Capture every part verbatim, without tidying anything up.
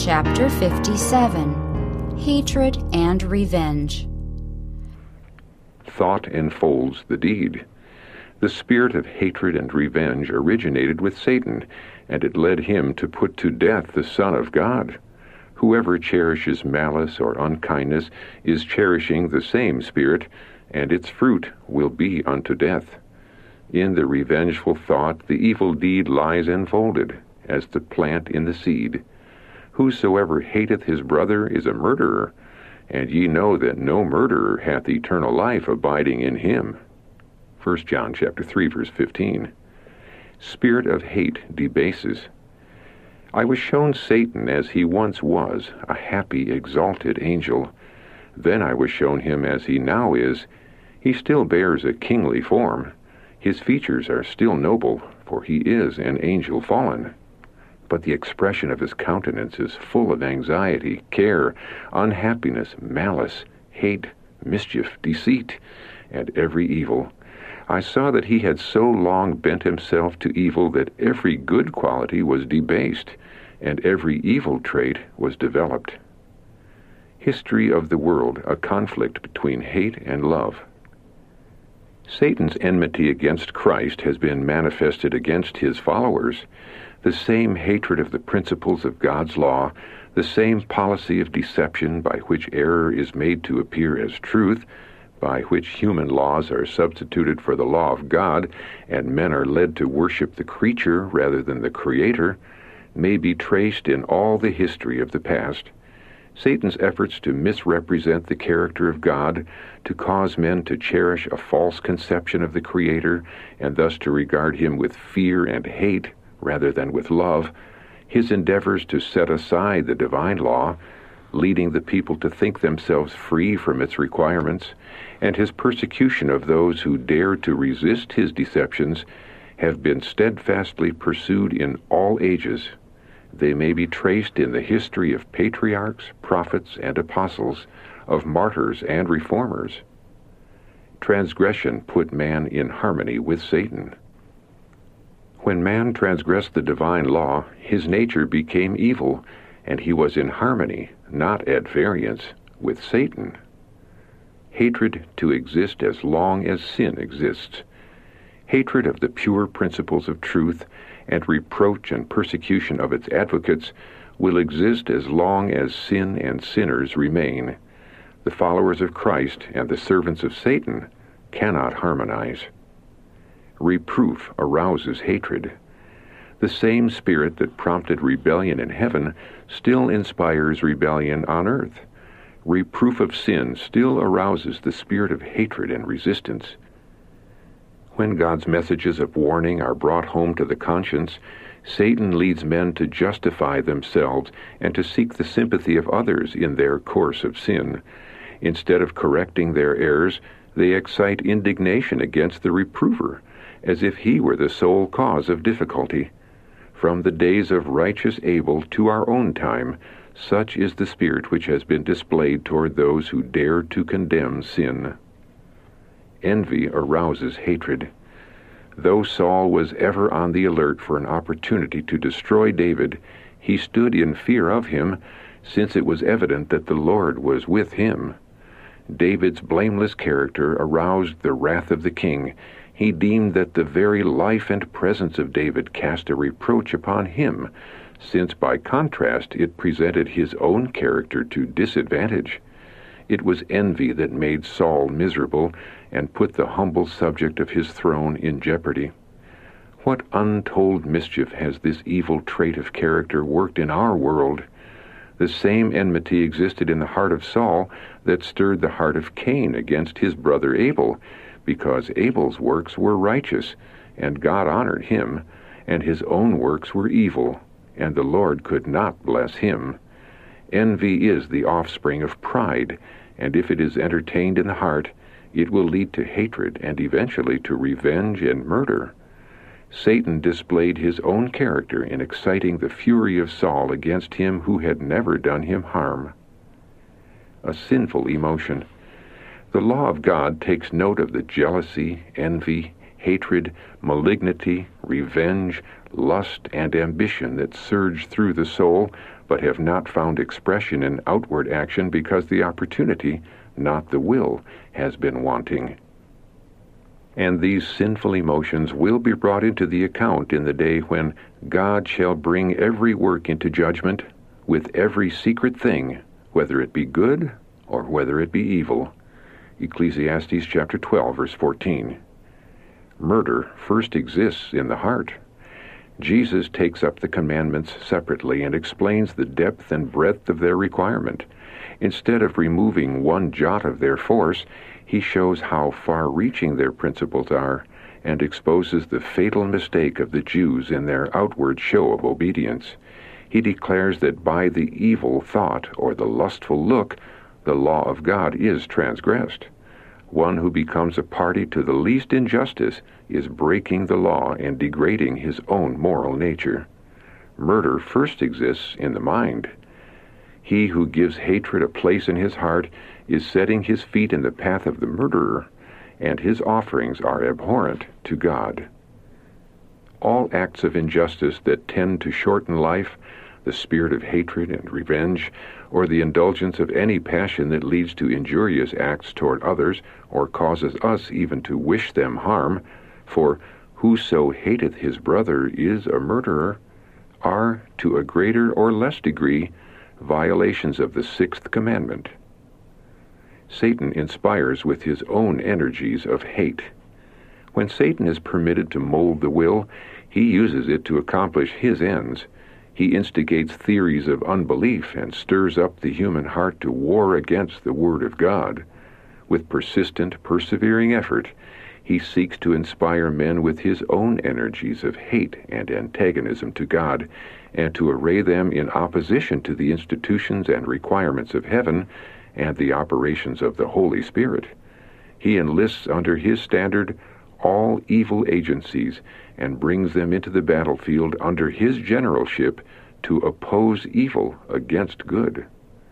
Chapter fifty-seven. Hatred and Revenge. Thought enfolds the deed. The spirit of hatred and revenge originated with Satan, and it led him to put to death the Son of God. Whoever cherishes malice or unkindness is cherishing the same spirit, and its fruit will be unto death. In the revengeful thought the evil deed lies enfolded, as the plant in the seed. Whosoever hateth his brother is a murderer, and ye know that no murderer hath eternal life abiding in him. First John chapter three, verse fifteen. Spirit of hate debases. I was shown Satan as he once was, a happy, exalted angel. Then I was shown him as he now is. He still bears a kingly form. His features are still noble, for he is an angel fallen. But the expression of his countenance is full of anxiety, care, unhappiness, malice, hate, mischief, deceit, and every evil. I saw that he had so long bent himself to evil that every good quality was debased, and every evil trait was developed. History of the world, a conflict between hate and love. Satan's enmity against Christ has been manifested against his followers. The same hatred of the principles of God's law, the same policy of deception by which error is made to appear as truth, by which human laws are substituted for the law of God, and men are led to worship the creature rather than the Creator, may be traced in all the history of the past. Satan's efforts to misrepresent the character of God, to cause men to cherish a false conception of the Creator, and thus to regard him with fear and hate rather than with love, his endeavors to set aside the divine law, leading the people to think themselves free from its requirements, and his persecution of those who dare to resist his deceptions, have been steadfastly pursued in all ages. They may be traced in the history of patriarchs, prophets, and apostles, of martyrs and reformers. Transgression put man in harmony with Satan. When man transgressed the divine law, his nature became evil, and he was in harmony, not at variance, with Satan. Hatred to exist as long as sin exists. Hatred of the pure principles of truth and reproach and persecution of its advocates will exist as long as sin and sinners remain. The followers of Christ and the servants of Satan cannot harmonize. Reproof arouses hatred. The same spirit that prompted rebellion in heaven still inspires rebellion on earth. Reproof of sin still arouses the spirit of hatred and resistance. When God's messages of warning are brought home to the conscience, Satan leads men to justify themselves and to seek the sympathy of others in their course of sin. Instead of correcting their errors, they excite indignation against the reprover, as if he were the sole cause of difficulty. From the days of righteous Abel to our own time, such is the spirit which has been displayed toward those who dare to condemn sin. Envy arouses hatred. Though Saul was ever on the alert for an opportunity to destroy David, he stood in fear of him, since it was evident that the Lord was with him. David's blameless character aroused the wrath of the king. He deemed that the very life and presence of David cast a reproach upon him, since by contrast it presented his own character to disadvantage. It was envy that made Saul miserable and put the humble subject of his throne in jeopardy. What untold mischief has this evil trait of character worked in our world? The same enmity existed in the heart of Saul that stirred the heart of Cain against his brother Abel, because Abel's works were righteous, and God honored him, and his own works were evil, and the Lord could not bless him. Envy is the offspring of pride, and if it is entertained in the heart, it will lead to hatred and eventually to revenge and murder. Satan displayed his own character in exciting the fury of Saul against him who had never done him harm. A sinful emotion. The law of God takes note of the jealousy, envy, hatred, malignity, revenge, lust, and ambition that surge through the soul, but have not found expression in outward action because the opportunity, not the will, has been wanting. And these sinful emotions will be brought into the account in the day when God shall bring every work into judgment, with every secret thing, whether it be good or whether it be evil. Ecclesiastes chapter twelve, verse fourteen. Murder first exists in the heart. Jesus takes up the commandments separately and explains the depth and breadth of their requirement. Instead of removing one jot of their force, he shows how far-reaching their principles are and exposes the fatal mistake of the Jews in their outward show of obedience. He declares that by the evil thought or the lustful look, the law of God is transgressed. One who becomes a party to the least injustice is breaking the law and degrading his own moral nature. Murder first exists in the mind. He who gives hatred a place in his heart is setting his feet in the path of the murderer, and his offerings are abhorrent to God. All acts of injustice that tend to shorten life, the spirit of hatred and revenge, or the indulgence of any passion that leads to injurious acts toward others, or causes us even to wish them harm, for whoso hateth his brother is a murderer, are, to a greater or less degree, violations of the sixth commandment. Satan inspires with his own energies of hate. When Satan is permitted to mold the will, he uses it to accomplish his ends. He instigates theories of unbelief and stirs up the human heart to war against the Word of God. With persistent, persevering effort, he seeks to inspire men with his own energies of hate and antagonism to God, and to array them in opposition to the institutions and requirements of heaven and the operations of the Holy Spirit. He enlists under his standard all evil agencies and brings them into the battlefield under his generalship to oppose evil against good.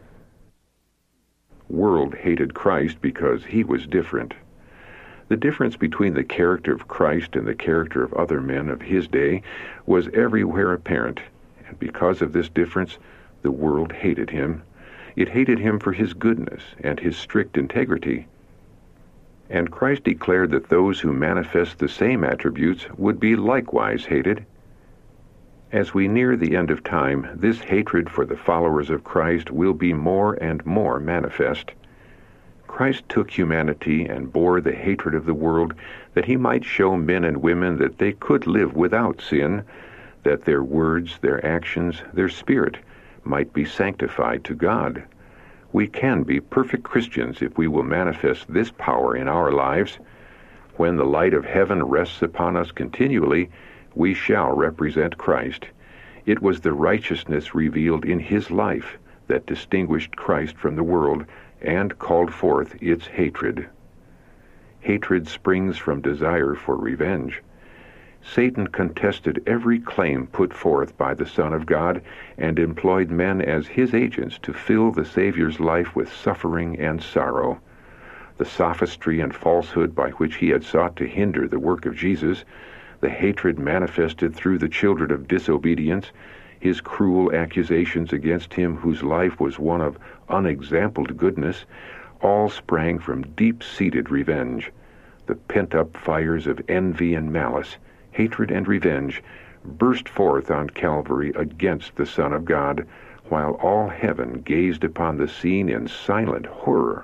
World hated Christ because he was different. The difference between the character of Christ and the character of other men of his day was everywhere apparent, and because of this difference, the world hated him. It hated him for his goodness and his strict integrity. And Christ declared that those who manifest the same attributes would be likewise hated. As we near the end of time, this hatred for the followers of Christ will be more and more manifest. Christ took humanity and bore the hatred of the world that he might show men and women that they could live without sin, that their words, their actions, their spirit might be sanctified to God. We can be perfect Christians if we will manifest this power in our lives. When the light of heaven rests upon us continually, we shall represent Christ. It was the righteousness revealed in his life that distinguished Christ from the world and called forth its hatred. Hatred springs from desire for revenge. Satan contested every claim put forth by the Son of God and employed men as his agents to fill the Savior's life with suffering and sorrow. The sophistry and falsehood by which he had sought to hinder the work of Jesus, the hatred manifested through the children of disobedience, his cruel accusations against him whose life was one of unexampled goodness, all sprang from deep-seated revenge. The pent-up fires of envy and malice, hatred and revenge, burst forth on Calvary against the Son of God, while all heaven gazed upon the scene in silent horror.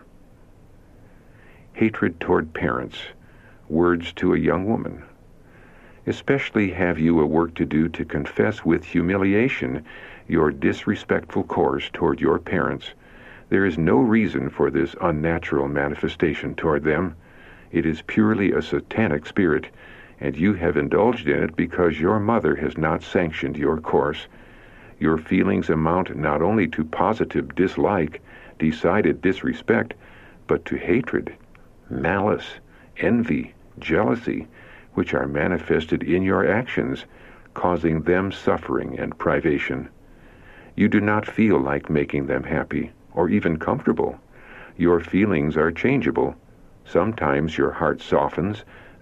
Hatred toward parents, words to a young woman. Especially have you a work to do to confess with humiliation your disrespectful course toward your parents. There is no reason for this unnatural manifestation toward them. It is purely a satanic spirit, and you have indulged in it because your mother has not sanctioned your course. Your feelings amount not only to positive dislike, decided disrespect, but to hatred, malice, envy, jealousy, which are manifested in your actions, causing them suffering and privation. You do not feel like making them happy, or even comfortable. Your feelings are changeable. Sometimes your heart softens,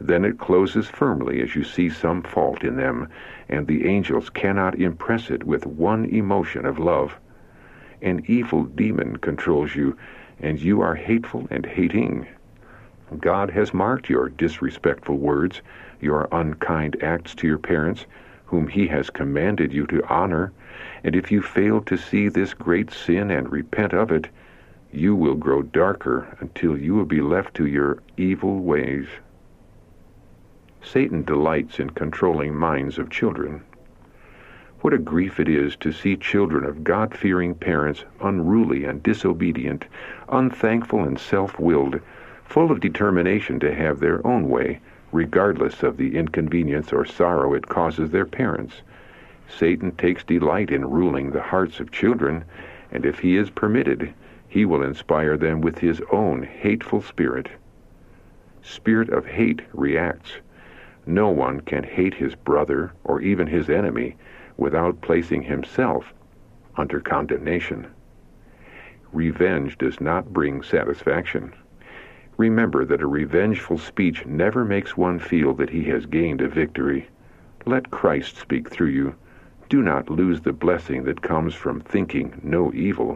Then it closes firmly as you see some fault in them, and the angels cannot impress it with one emotion of love. An evil demon controls you, and you are hateful and hating. God has marked your disrespectful words, your unkind acts to your parents, whom he has commanded you to honor, and if you fail to see this great sin and repent of it, you will grow darker until you will be left to your evil ways. Satan delights in controlling minds of children. What a grief it is to see children of God-fearing parents unruly and disobedient, unthankful and self-willed, full of determination to have their own way, regardless of the inconvenience or sorrow it causes their parents. Satan takes delight in ruling the hearts of children, and if he is permitted, he will inspire them with his own hateful spirit. Spirit of hate reacts. No one can hate his brother or even his enemy without placing himself under condemnation. Revenge does not bring satisfaction. Remember that a revengeful speech never makes one feel that he has gained a victory. Let Christ speak through you. Do not lose the blessing that comes from thinking no evil.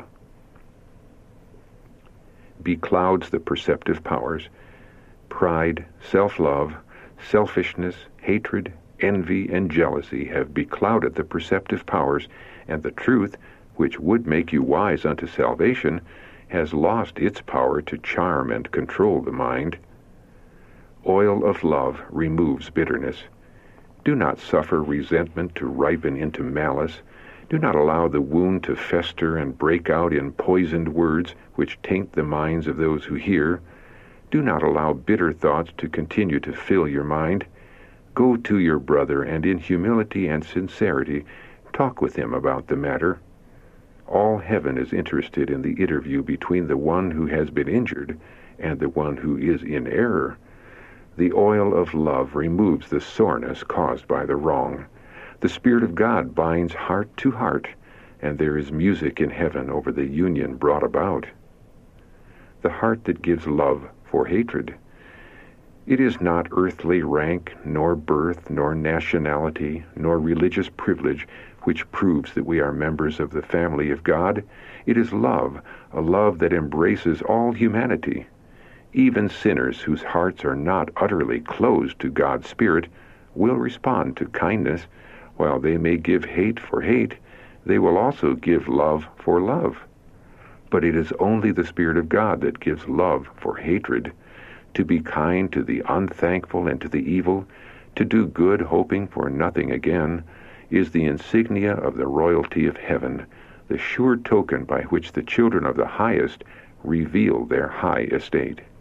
Beclouds the perceptive powers. Pride, self-love, selfishness, hatred, envy, and jealousy have beclouded the perceptive powers, and the truth, which would make you wise unto salvation, has lost its power to charm and control the mind. Oil of love removes bitterness. Do not suffer resentment to ripen into malice. Do not allow the wound to fester and break out in poisoned words which taint the minds of those who hear. Do not allow bitter thoughts to continue to fill your mind. Go to your brother, and in humility and sincerity talk with him about the matter. All heaven is interested in the interview between the one who has been injured and the one who is in error. The oil of love removes the soreness caused by the wrong. The Spirit of God binds heart to heart, and there is music in heaven over the union brought about. The heart that gives love for hatred. It is not earthly rank, nor birth, nor nationality, nor religious privilege which proves that we are members of the family of God. It is love, a love that embraces all humanity. Even sinners whose hearts are not utterly closed to God's Spirit will respond to kindness. While they may give hate for hate, they will also give love for love. But it is only the Spirit of God that gives love for hatred. To be kind to the unthankful and to the evil, to do good hoping for nothing again, is the insignia of the royalty of heaven, the sure token by which the children of the highest reveal their high estate.